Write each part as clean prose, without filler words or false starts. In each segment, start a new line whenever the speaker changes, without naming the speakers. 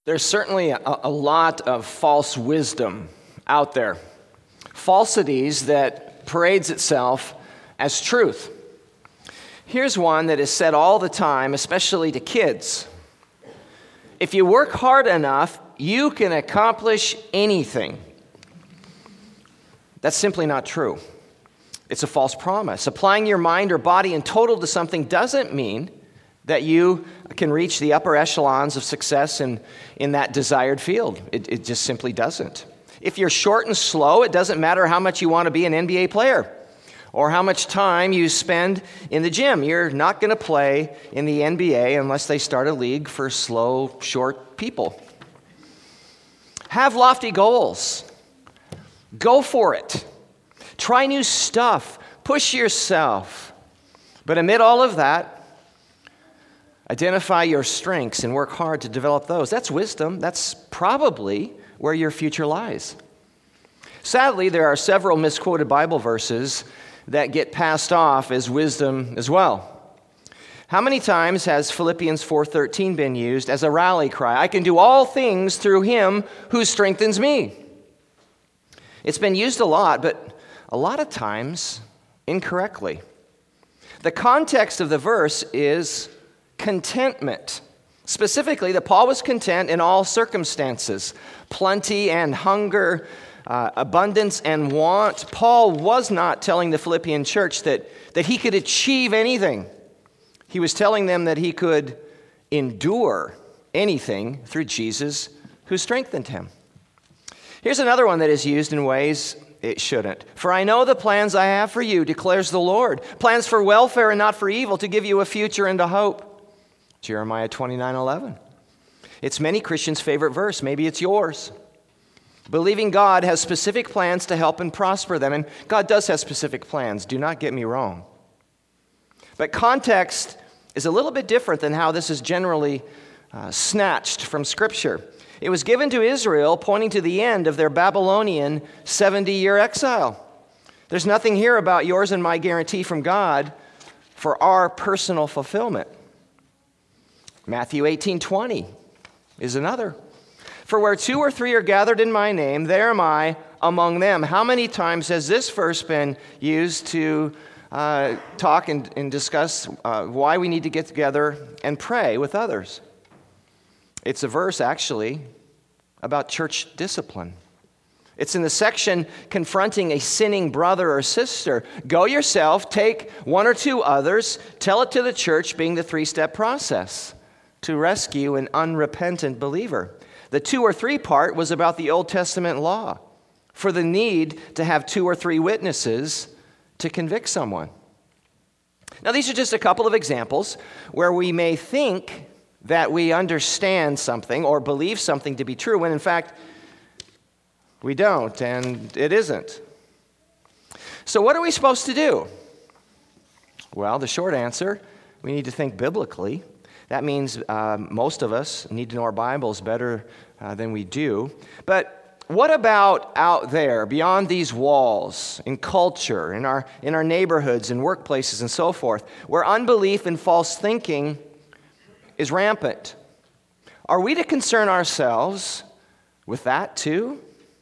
There's certainly a lot of false wisdom out there. Falsities that parades itself as truth. Here's one that is said all the time, especially to kids. If you work hard enough, you can accomplish anything. That's simply not true. It's a false promise. Applying your mind or body in total to something doesn't mean that you can reach the upper echelons of success in that desired field. It just simply doesn't. If you're short and slow, it doesn't matter how much you want to be an NBA player or how much time you spend in the gym. You're not going to play in the NBA unless they start a league for slow, short people. Have lofty goals. Go for it. Try new stuff. Push yourself. But amid all of that, identify your strengths and work hard to develop those. That's wisdom. That's probably where your future lies. Sadly, there are several misquoted Bible verses that get passed off as wisdom as well. How many times has Philippians 4:13 been used as a rally cry? I can do all things through him who strengthens me. It's been used a lot, but a lot of times incorrectly. The context of the verse is contentment. Specifically, that Paul was content in all circumstances, plenty and hunger, abundance and want. Paul was not telling the Philippian church that he could achieve anything. He was telling them that he could endure anything through Jesus who strengthened him. Here's another one that is used in ways it shouldn't. For I know the plans I have for you, declares the Lord. Plans for welfare and not for evil, to give you a future and a hope. Jeremiah 29:11. It's many Christians' favorite verse. Maybe it's yours. Believing God has specific plans to help and prosper them. And God does have specific plans. Do not get me wrong. But context is a little bit different than how this is generally snatched from Scripture. It was given to Israel, pointing to the end of their Babylonian 70-year exile. There's nothing here about yours and my guarantee from God for our personal fulfillment. Matthew 18:20 is another. For where two or three are gathered in my name, there am I among them. How many times has this verse been used to talk and discuss why we need to get together and pray with others? It's a verse, actually, about church discipline. It's in the section confronting a sinning brother or sister. Go yourself, take one or two others, tell it to the church, being the three-step process to rescue an unrepentant believer. The 2 or 3 part was about the Old Testament law for the need to have 2 or 3 witnesses to convict someone. Now, these are just a couple of examples where we may think that we understand something or believe something to be true, when in fact we don't, and it isn't. So what are we supposed to do? Well, the short answer, we need to think biblically. That means most of us need to know our Bibles better than we do. But what about out there, beyond these walls, in culture, in our neighborhoods and workplaces and so forth, where unbelief and false thinking is rampant? Are we to concern ourselves with that too?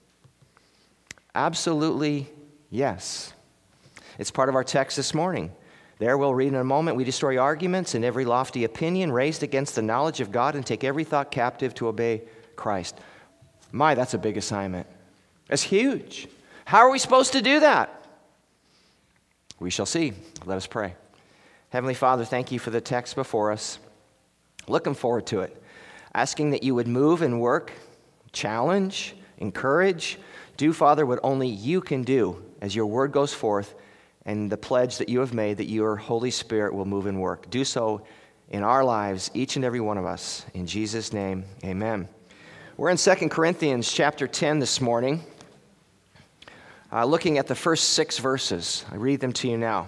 Absolutely yes. It's part of our text this morning. There we'll read in a moment, we destroy arguments and every lofty opinion raised against the knowledge of God and take every thought captive to obey Christ. My, that's a big assignment. That's huge. How are we supposed to do that? We shall see. Let us pray. Heavenly Father, thank you for the text before us. Looking forward to it. Asking that you would move and work, challenge, encourage. Do, Father, what only you can do as your word goes forth, and the pledge that you have made that your Holy Spirit will move and work. Do so in our lives, each and every one of us. In Jesus' name, amen. We're in 2 Corinthians chapter 10 this morning, looking at the first 6 verses. I read them to you now.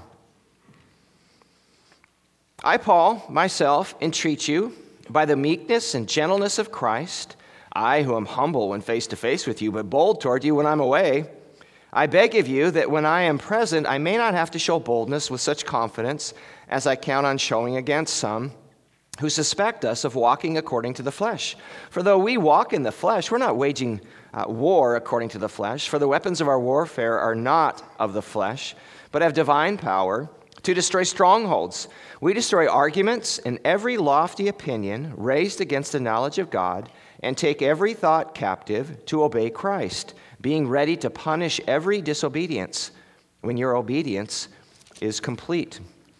I, Paul, myself, entreat you, by the meekness and gentleness of Christ, I who am humble when face to face with you, but bold toward you when I'm away, I beg of you that when I am present, I may not have to show boldness with such confidence as I count on showing against some, who suspect us of walking according to the flesh. For though we walk in the flesh, we're not waging war according to the flesh. For the weapons of our warfare are not of the flesh, but have divine power to destroy strongholds. We destroy arguments and every lofty opinion raised against the knowledge of God, and take every thought captive to obey Christ, being ready to punish every disobedience when your obedience is complete.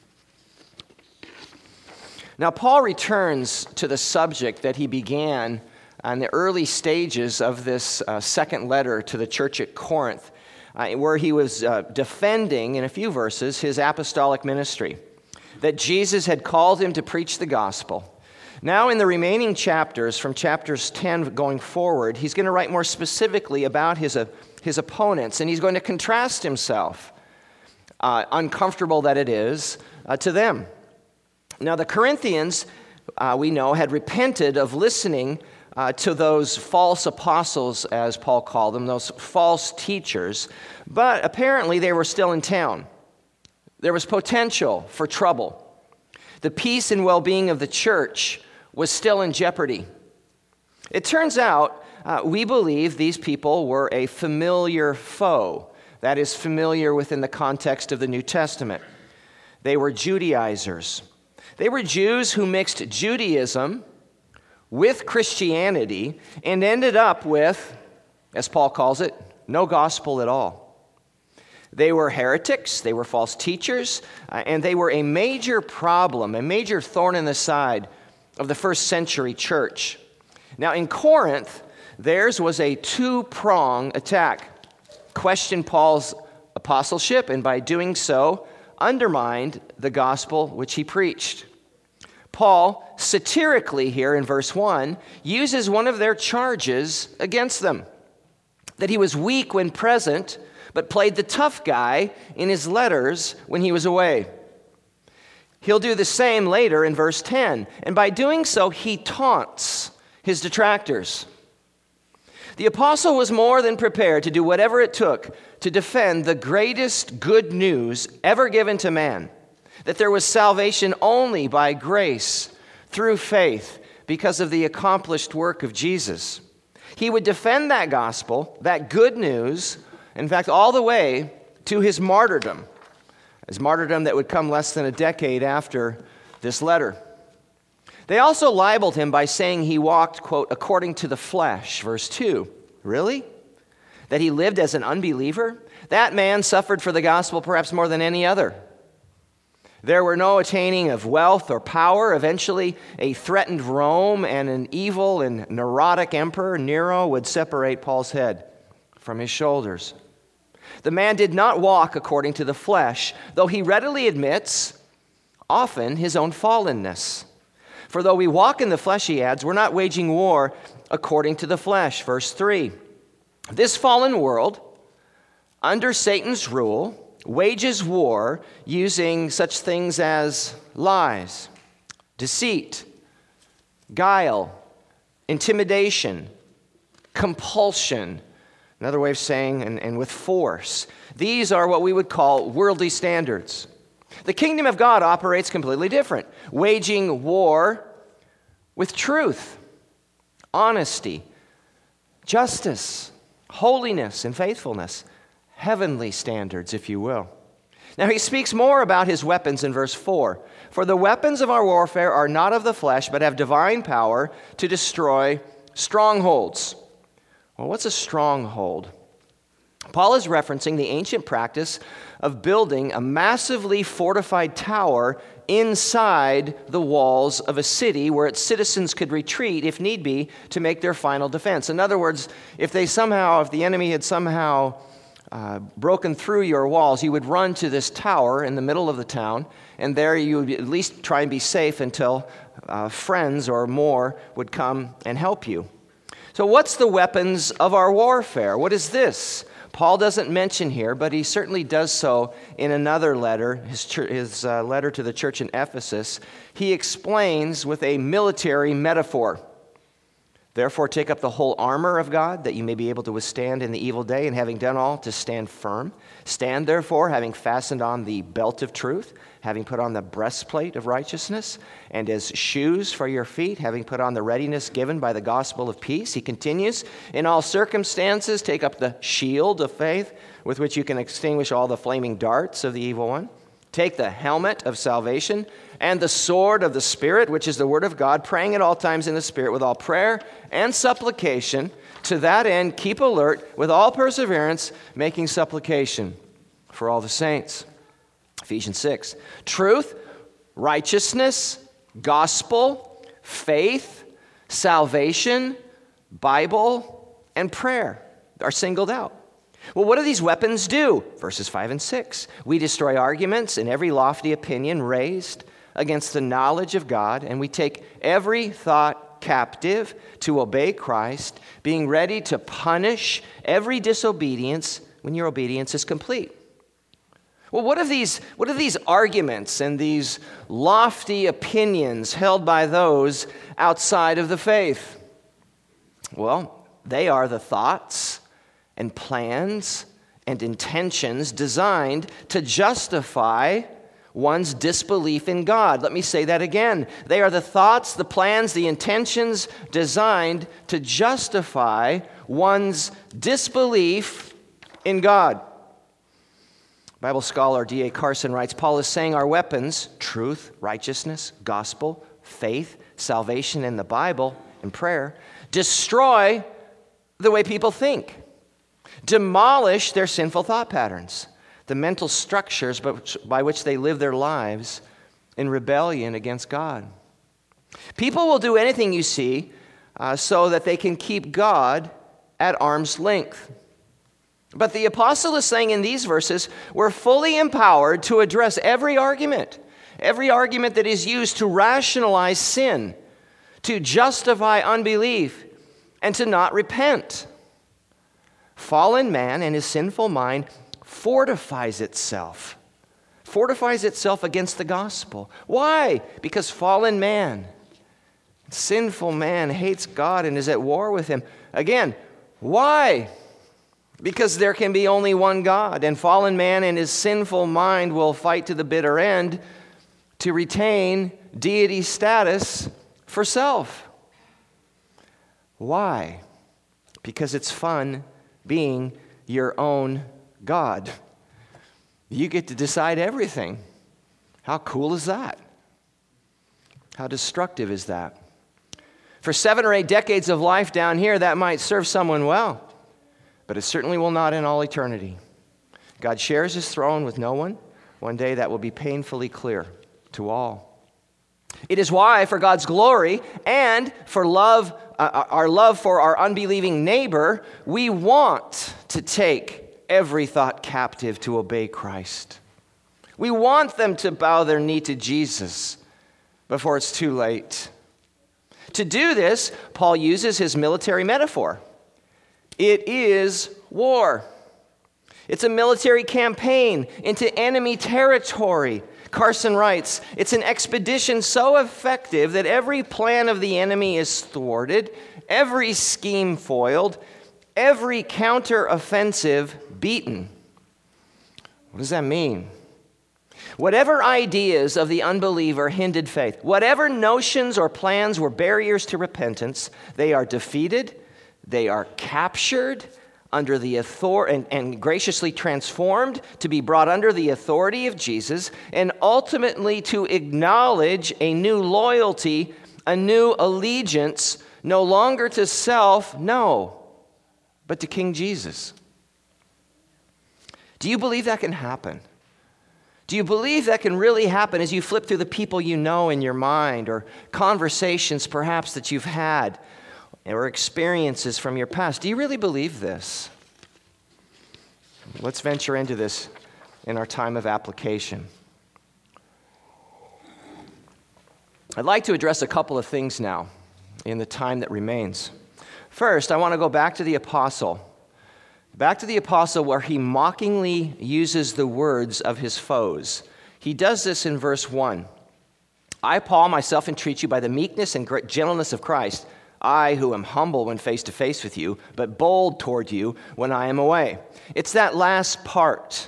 Now, Paul returns to the subject that he began in the early stages of this second letter to the church at Corinth, where he was defending, in a few verses, his apostolic ministry, that Jesus had called him to preach the gospel. Now, in the remaining chapters, from chapters 10 going forward, he's going to write more specifically about his opponents, and he's going to contrast himself, uncomfortable that it is, to them. Now, the Corinthians, we know, had repented of listening to those false apostles, as Paul called them, those false teachers, but apparently they were still in town. There was potential for trouble. The peace and well-being of the church was still in jeopardy. It turns out, we believe these people were a familiar foe, that is, familiar within the context of the New Testament. They were Judaizers. They were Jews who mixed Judaism with Christianity and ended up with, as Paul calls it, no gospel at all. They were heretics, they were false teachers, and they were a major problem, a major thorn in the side of the first century church. Now, in Corinth, theirs was a two-prong attack. Questioned Paul's apostleship, and by doing so, undermined the gospel which he preached. Paul, satirically here in verse 1, uses one of their charges against them, that he was weak when present, but played the tough guy in his letters when he was away. He'll do the same later in verse 10, and by doing so, he taunts his detractors. The apostle was more than prepared to do whatever it took to defend the greatest good news ever given to man, that there was salvation only by grace through faith because of the accomplished work of Jesus. He would defend that gospel, that good news, in fact, all the way to his martyrdom that would come less than a decade after this letter. They also libeled him by saying he walked, quote, according to the flesh, verse 2. Really? That he lived as an unbeliever? That man suffered for the gospel perhaps more than any other. There were no attaining of wealth or power. Eventually, a threatened Rome and an evil and neurotic emperor, Nero, would separate Paul's head from his shoulders. The man did not walk according to the flesh, though he readily admits often his own fallenness. For though we walk in the flesh, he adds, we're not waging war according to the flesh. Verse 3, this fallen world, under Satan's rule, wages war using such things as lies, deceit, guile, intimidation, compulsion, another way of saying, and with force. These are what we would call worldly standards. The kingdom of God operates completely different, waging war with truth, honesty, justice, holiness, and faithfulness. Heavenly standards, if you will. Now he speaks more about his weapons in verse 4. For the weapons of our warfare are not of the flesh, but have divine power to destroy strongholds. Well, what's a stronghold? Paul is referencing the ancient practice of building a massively fortified tower inside the walls of a city where its citizens could retreat, if need be, to make their final defense. In other words, if the enemy had somehow broken through your walls, you would run to this tower in the middle of the town, and there you would at least try and be safe until friends or more would come and help you. So what's the weapons of our warfare? What is this? Paul doesn't mention here, but he certainly does so in another letter, his letter to the church in Ephesus. He explains with a military metaphor Therefore, take up the whole armor of God, that you may be able to withstand in the evil day, and having done all, to stand firm. Stand, therefore, having fastened on the belt of truth, having put on the breastplate of righteousness, and as shoes for your feet, having put on the readiness given by the gospel of peace. He continues, in all circumstances, take up the shield of faith, with which you can extinguish all the flaming darts of the evil one. Take the helmet of salvation and the sword of the Spirit, which is the word of God, praying at all times in the Spirit with all prayer and supplication. To that end, keep alert with all perseverance, making supplication for all the saints. Ephesians 6. Truth, righteousness, gospel, faith, salvation, Bible, and prayer are singled out. Well, what do these weapons do? Verses 5 and 6. We destroy arguments and every lofty opinion raised against the knowledge of God, and we take every thought captive to obey Christ, being ready to punish every disobedience when your obedience is complete. Well, what are these arguments and these lofty opinions held by those outside of the faith? Well, they are the thoughts and plans and intentions designed to justify one's disbelief in God. Let me say that again. They are the thoughts, the plans, the intentions designed to justify one's disbelief in God. Bible scholar D.A. Carson writes, Paul is saying our weapons, truth, righteousness, gospel, faith, salvation, and the Bible, and prayer, destroy the way people think. Demolish their sinful thought patterns, the mental structures by which they live their lives in rebellion against God. People will do anything, you see, so that they can keep God at arm's length. But the apostle is saying in these verses, we're fully empowered to address every argument that is used to rationalize sin, to justify unbelief, and to not repent. Fallen man and his sinful mind fortifies itself against the gospel. Why? Because fallen man, sinful man, hates God and is at war with him. Again, why? Because there can be only one God, and fallen man and his sinful mind will fight to the bitter end to retain deity status for self. Why? Because it's fun being your own God. You get to decide everything. How cool is that? How destructive is that? For 7 or 8 decades of life down here, that might serve someone well, but it certainly will not in all eternity. God shares his throne with no one. One day that will be painfully clear to all. It is why, for God's glory and for our love for our unbelieving neighbor, we want to take every thought captive to obey Christ. We want them to bow their knee to Jesus before it's too late. To do this, Paul uses his military metaphor. It is war. It's a military campaign into enemy territory. Carson writes, it's an expedition so effective that every plan of the enemy is thwarted, every scheme foiled, every counter-offensive beaten. What does that mean? Whatever ideas of the unbeliever hindered faith, whatever notions or plans were barriers to repentance, they are defeated, they are captured under the authority and graciously transformed to be brought under the authority of Jesus, and ultimately to acknowledge a new loyalty, a new allegiance, no longer to self, no, but to King Jesus. Do you believe that can happen? Do you believe that can really happen as you flip through the people you know in your mind, or conversations perhaps that you've had, or experiences from your past? Do you really believe this? Let's venture into this in our time of application. I'd like to address a couple of things now in the time that remains. First, I want to go back to the apostle. Back to the apostle where he mockingly uses the words of his foes. He does this in verse 1. I, Paul, myself entreat you by the meekness and gentleness of Christ. I who am humble when face to face with you, but bold toward you when I am away. It's that last part.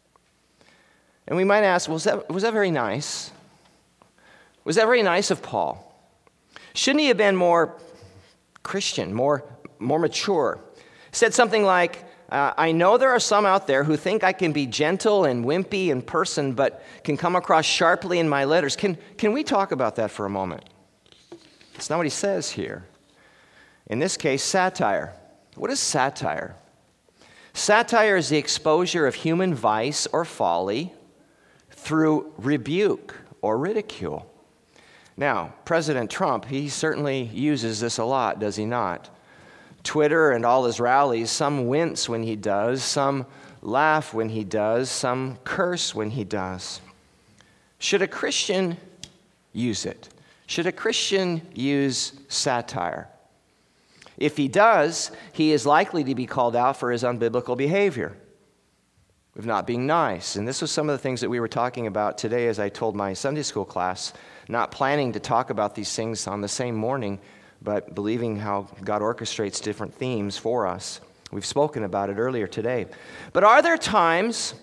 And we might ask, was that very nice? Was that very nice of Paul? Shouldn't he have been more Christian, more mature? Said something like, I know there are some out there who think I can be gentle and wimpy in person, but can come across sharply in my letters. Can we talk about that for a moment? It's not what he says here. In this case, satire. What is satire? Satire is the exposure of human vice or folly through rebuke or ridicule. Now, President Trump, he certainly uses this a lot, does he not? Twitter and all his rallies, some wince when he does, some laugh when he does, some curse when he does. Should a Christian use it? Should a Christian use satire? If he does, he is likely to be called out for his unbiblical behavior of not being nice. And this was some of the things that we were talking about today as I told my Sunday school class, not planning to talk about these things on the same morning, but believing how God orchestrates different themes for us. We've spoken about it earlier today. But are there times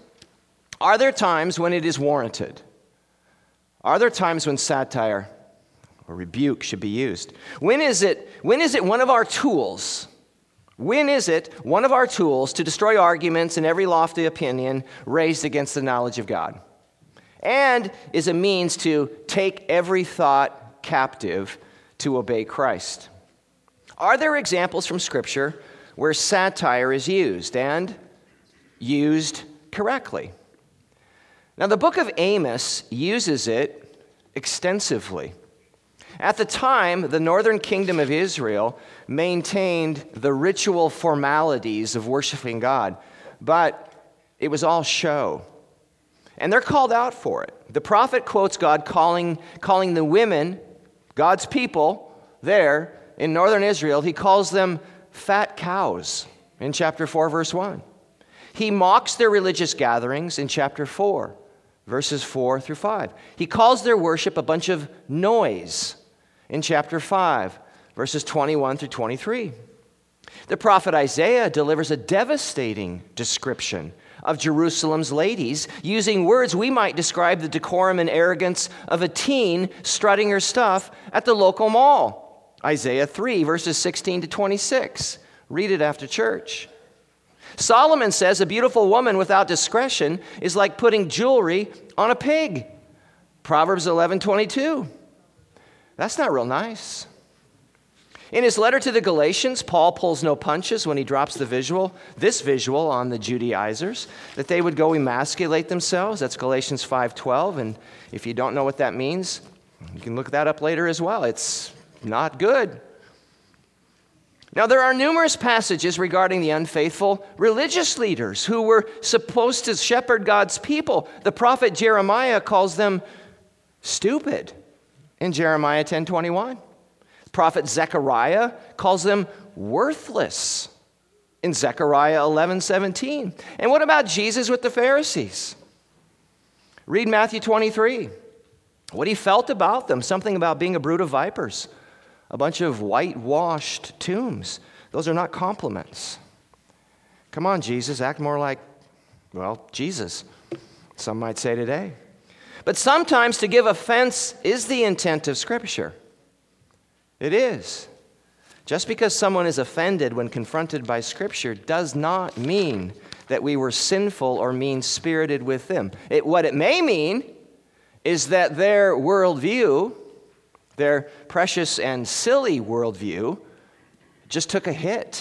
when it is warranted? Are there times when satire or rebuke should be used? When is it one of our tools? When is it one of our tools to destroy arguments and every lofty opinion raised against the knowledge of God? And is a means to take every thought captive to obey Christ? Are there examples from Scripture where satire is used and used correctly? Now, the book of Amos uses it extensively. At the time, the northern kingdom of Israel maintained the ritual formalities of worshiping God, but it was all show. And they're called out for it. The prophet quotes God calling the women, God's people there in northern Israel, he calls them fat cows in chapter 4, verse 1. He mocks their religious gatherings in chapter 4, verses 4 through 5. He calls their worship a bunch of noise in chapter 5, verses 21 through 23. The prophet Isaiah delivers a devastating description of Jerusalem's ladies, using words we might describe the decorum and arrogance of a teen strutting her stuff at the local mall. Isaiah 3, verses 16 to 26. Read it after church. Solomon says a beautiful woman without discretion is like putting jewelry on a pig. Proverbs 11:22. That's not real nice. In his letter to the Galatians, Paul pulls no punches when he drops this visual on the Judaizers, that they would go emasculate themselves. That's Galatians 5:12, and if you don't know what that means, you can look that up later as well. It's not good. Now, there are numerous passages regarding the unfaithful religious leaders who were supposed to shepherd God's people. The prophet Jeremiah calls them stupid in Jeremiah 10:21. Prophet Zechariah calls them worthless in Zechariah 11:17. And what about Jesus with the Pharisees? Read Matthew 23. What he felt about them, something about being a brood of vipers, a bunch of whitewashed tombs. Those are not compliments. Come on, Jesus, act more like, Jesus, some might say today. But sometimes to give offense is the intent of Scripture. It is. Just because someone is offended when confronted by Scripture does not mean that we were sinful or mean-spirited with them. What it may mean is that their worldview, their precious and silly worldview, just took a hit.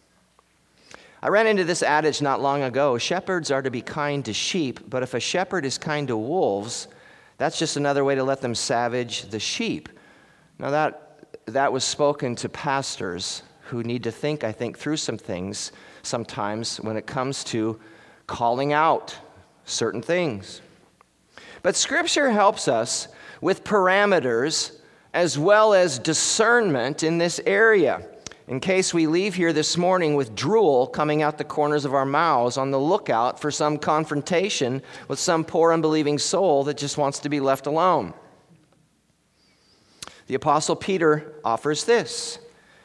I ran into this adage not long ago. Shepherds are to be kind to sheep, but if a shepherd is kind to wolves, that's just another way to let them savage the sheep. Now that was spoken to pastors who need to think, I think, through some things sometimes when it comes to calling out certain things. But Scripture helps us with parameters as well as discernment in this area, in case we leave here this morning with drool coming out the corners of our mouths on the lookout for some confrontation with some poor unbelieving soul that just wants to be left alone. The Apostle Peter offers this.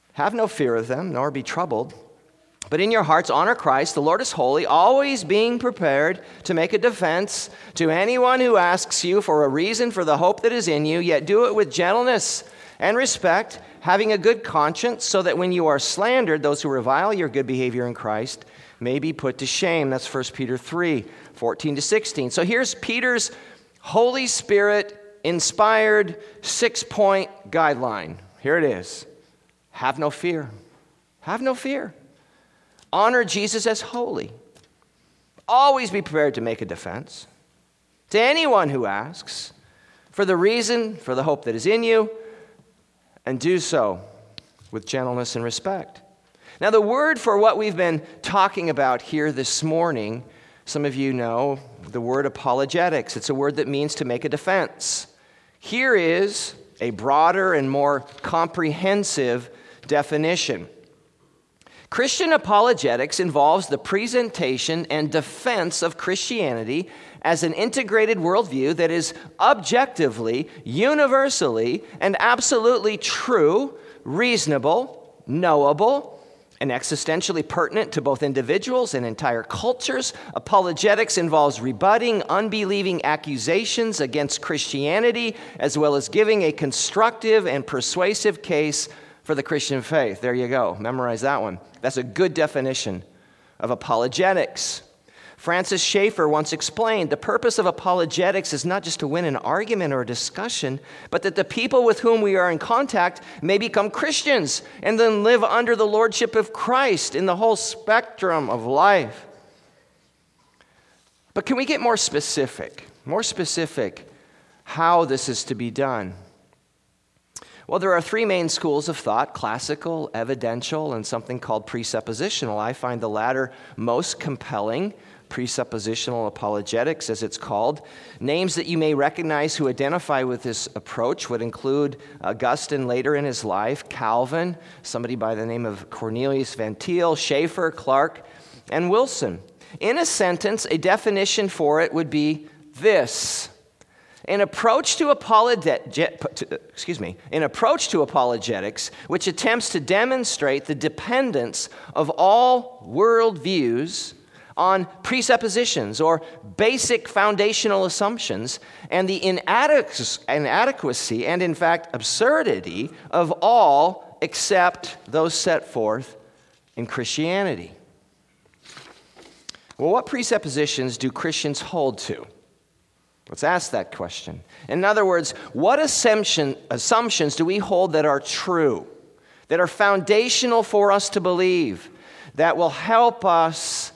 Have no fear of them, nor be troubled. But in your hearts honor Christ, the Lord is holy, always being prepared to make a defense to anyone who asks you for a reason for the hope that is in you, yet do it with gentleness and respect, having a good conscience, so that when you are slandered, those who revile your good behavior in Christ may be put to shame. That's 1 Peter 3, 14 to 16. So here's Peter's Holy Spirit-inspired 6-point guideline. Here it is. Have no fear. Have no fear. Honor Jesus as holy. Always be prepared to make a defense to anyone who asks for the reason for the hope that is in you, and do so with gentleness and respect. Now, the word for what we've been talking about here this morning, some of you know the word apologetics. It's a word that means to make a defense. Here is a broader and more comprehensive definition. Christian apologetics involves the presentation and defense of Christianity as an integrated worldview that is objectively, universally, and absolutely true, reasonable, knowable, and existentially pertinent to both individuals and entire cultures. Apologetics involves rebutting unbelieving accusations against Christianity, as well as giving a constructive and persuasive case for the Christian faith. There you go. Memorize that one. That's a good definition of apologetics. Francis Schaeffer once explained, the purpose of apologetics is not just to win an argument or a discussion, but that the people with whom we are in contact may become Christians and then live under the lordship of Christ in the whole spectrum of life. But can we get more specific how this is to be done? Well, there are three main schools of thought: classical, evidential, and something called presuppositional. I find the latter most compelling. Presuppositional apologetics, as it's called. Names that you may recognize who identify with this approach would include Augustine later in his life, Calvin, somebody by the name of Cornelius Van Til, Schaeffer, Clark, and Wilson. In a sentence, a definition for it would be this: an approach to apologetics which attempts to demonstrate the dependence of all worldviews on presuppositions or basic foundational assumptions, and the inadequacy and, in fact, absurdity of all except those set forth in Christianity. Well, what presuppositions do Christians hold to? Let's ask that question. In other words, what assumptions do we hold that are true, that are foundational for us to believe, that will help us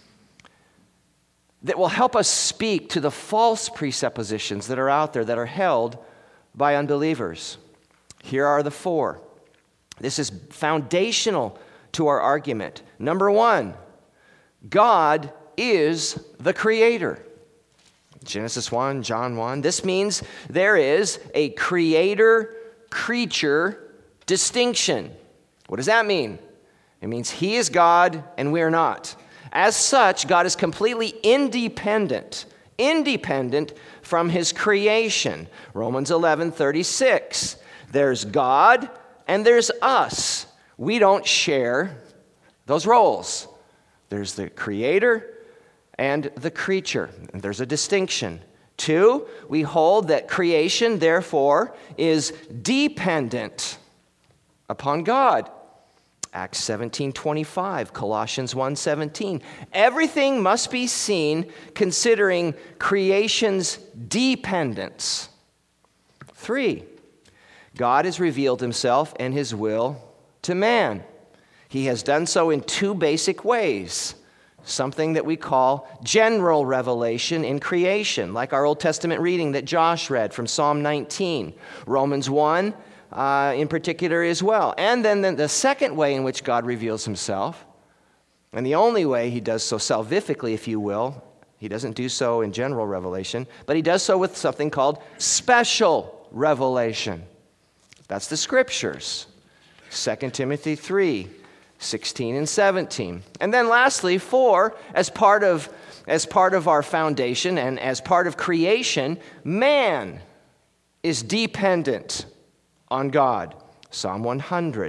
speak to the false presuppositions that are out there that are held by unbelievers? Here are the four. This is foundational to our argument. Number one, God is the creator. Genesis 1, John 1. This means there is a creator-creature distinction. What does that mean? It means he is God and we are not. As such, God is completely independent from his creation. Romans 11:36. There's God and there's us. We don't share those roles. There's the creator and the creature. And there's a distinction. 2, we hold that creation, therefore, is dependent upon God. Acts 17:25, Colossians 1:17. Everything must be seen considering creation's dependence. 3, God has revealed himself and his will to man. He has done so in two basic ways. Something that we call general revelation in creation, like our Old Testament reading that Josh read from Psalm 19. Romans 1 in particular as well. And then the second way in which God reveals himself, and the only way he does so salvifically, if you will, he doesn't do so in general revelation, but he does so with something called special revelation. That's the scriptures. 2 Timothy 3. 16 and 17. And then lastly, 4, as part of our foundation and as part of creation, man is dependent on God. Psalm 100,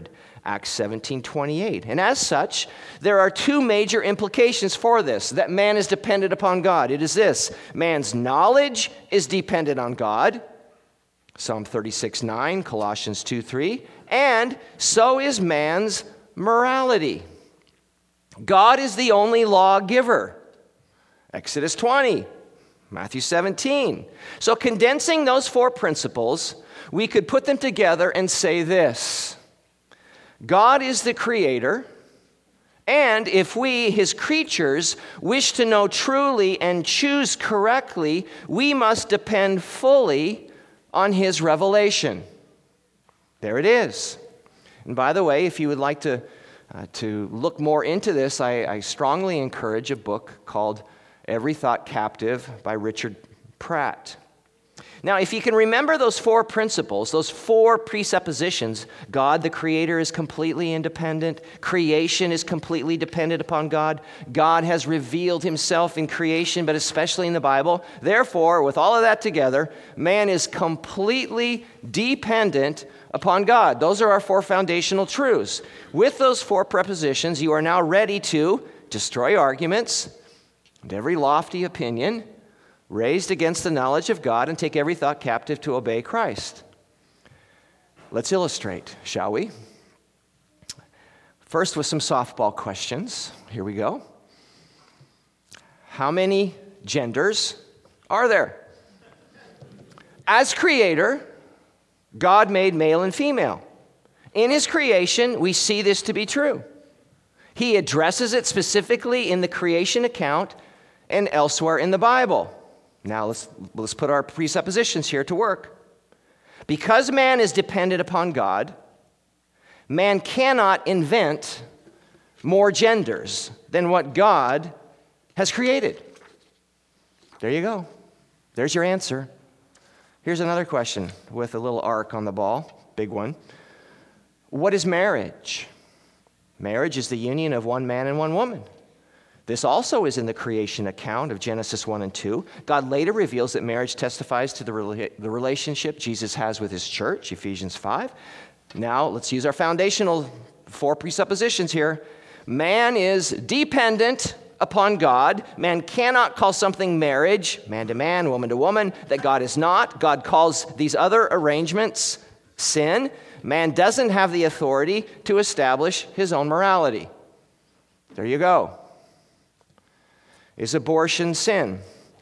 Acts 17:28. And as such, there are two major implications for this, that man is dependent upon God. It is this: man's knowledge is dependent on God, Psalm 36:9, Colossians 2:3, and so is man's morality. God is the only lawgiver, Exodus 20, Matthew 17. So condensing those four principles, we could put them together and say this: God is the creator, and if we, his creatures, wish to know truly and choose correctly, we must depend fully on his revelation. There it is. And by the way, if you would like to look more into this, I strongly encourage a book called Every Thought Captive by Richard Pratt. Now, if you can remember those four principles, those four presuppositions: God, the creator, is completely independent. Creation is completely dependent upon God. God has revealed himself in creation, but especially in the Bible. Therefore, with all of that together, man is completely dependent upon God. Those are our four foundational truths. With those four prepositions, you are now ready to destroy arguments and every lofty opinion raised against the knowledge of God, and take every thought captive to obey Christ. Let's illustrate, shall we? First, with some softball questions. Here we go. How many genders are there? As creator, God made male and female. In his creation, we see this to be true. He addresses it specifically in the creation account and elsewhere in the Bible. Now let's put our presuppositions here to work. Because man is dependent upon God, man cannot invent more genders than what God has created. There you go. There's your answer. Here's another question with a little arc on the ball, big one. What is marriage? Marriage is the union of one man and one woman. This also is in the creation account of Genesis 1 and 2. God later reveals that marriage testifies to the relationship Jesus has with his church, Ephesians 5. Now, let's use our foundational four presuppositions here. Man is dependent upon God. Man cannot call something marriage, man to man, woman to woman, that God is not. God calls these other arrangements sin. Man doesn't have the authority to establish his own morality. There you go. Is abortion sin?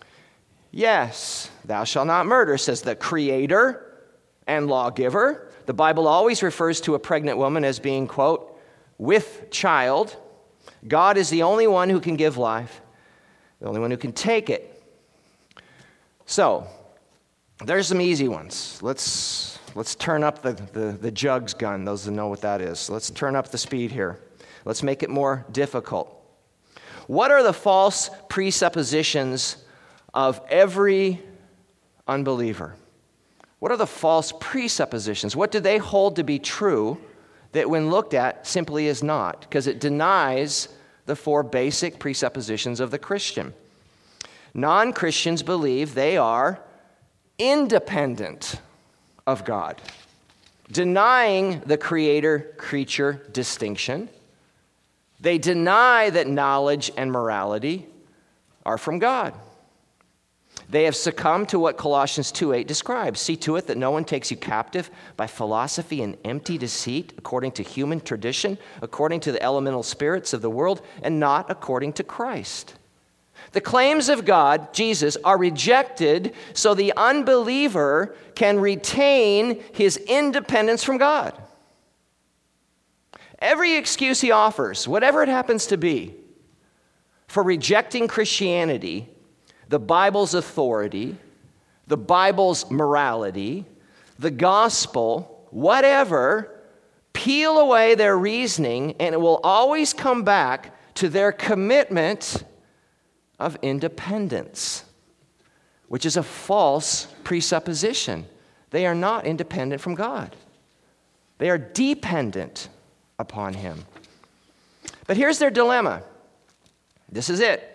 Yes. Thou shalt not murder, says the creator and lawgiver. The Bible always refers to a pregnant woman as being, quote, with child. God is the only one who can give life, the only one who can take it. So, there's some easy ones. Let's turn up the jugs gun, those that know what that is. Let's turn up the speed here. Let's make it more difficult. What are the false presuppositions of every unbeliever? What are the false presuppositions? What do they hold to be true that when looked at simply is not? Because it denies the four basic presuppositions of the Christian. Non-Christians believe they are independent of God, denying the creator-creature distinction. They deny that knowledge and morality are from God. They have succumbed to what Colossians 2:8 describes. See to it that no one takes you captive by philosophy and empty deceit, according to human tradition, according to the elemental spirits of the world, and not according to Christ. The claims of God, Jesus, are rejected so the unbeliever can retain his independence from God. Every excuse he offers, whatever it happens to be, for rejecting Christianity, the Bible's authority, the Bible's morality, the gospel, whatever, peel away their reasoning, and it will always come back to their commitment of independence, which is a false presupposition. They are not independent from God. They are dependent upon him. But here's their dilemma. This is it.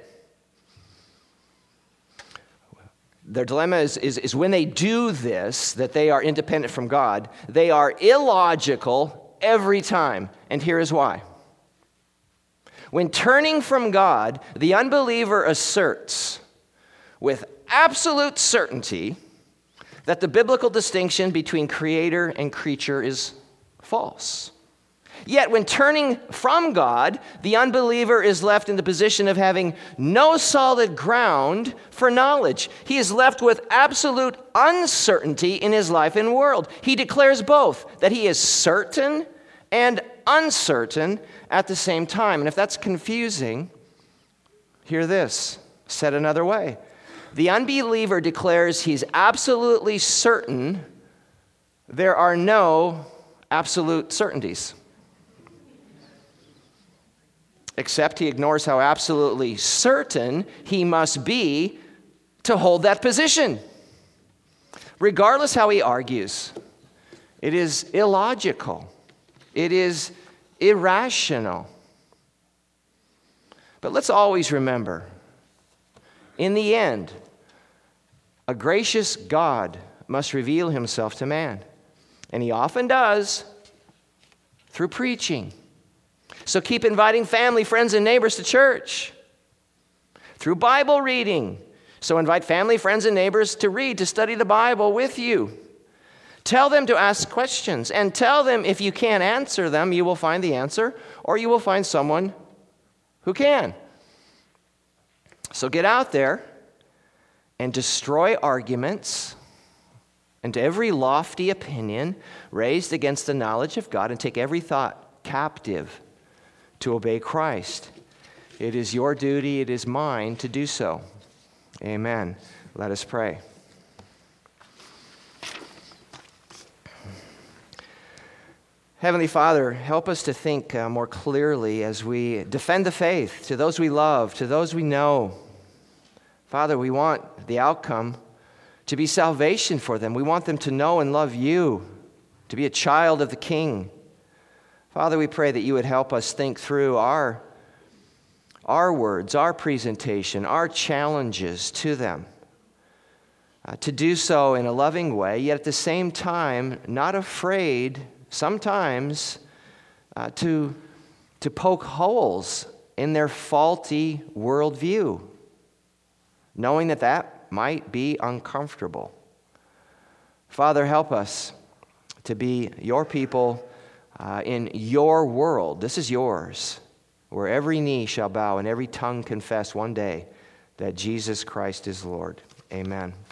Their dilemma is when they do this, that they are independent from God, they are illogical every time, and here is why. When turning from God, the unbeliever asserts with absolute certainty that the biblical distinction between creator and creature is false. Yet when turning from God, the unbeliever is left in the position of having no solid ground for knowledge. He is left with absolute uncertainty in his life and world. He declares both, that he is certain and uncertain at the same time. And if that's confusing, hear this, said another way. The unbeliever declares he's absolutely certain there are no absolute certainties. Except he ignores how absolutely certain he must be to hold that position. Regardless how he argues, it is illogical. It is irrational. But let's always remember, in the end, a gracious God must reveal himself to man. And he often does through preaching. So keep inviting family, friends, and neighbors to church. Through Bible reading. So invite family, friends, and neighbors to read, to study the Bible with you. Tell them to ask questions. And tell them if you can't answer them, you will find the answer, or you will find someone who can. So get out there and destroy arguments and every lofty opinion raised against the knowledge of God, and take every thought captive to obey Christ. It is your duty, it is mine to do so. Amen. Let us pray. Heavenly Father, help us to think more clearly as we defend the faith to those we love, to those we know. Father, we want the outcome to be salvation for them. We want them to know and love you, to be a child of the King. Father, we pray that you would help us think through our words, our presentation, our challenges to them. To do so in a loving way, yet at the same time, not afraid sometimes to poke holes in their faulty worldview, knowing that that might be uncomfortable. Father, help us to be your people in your world. This is yours, where every knee shall bow and every tongue confess one day that Jesus Christ is Lord. Amen.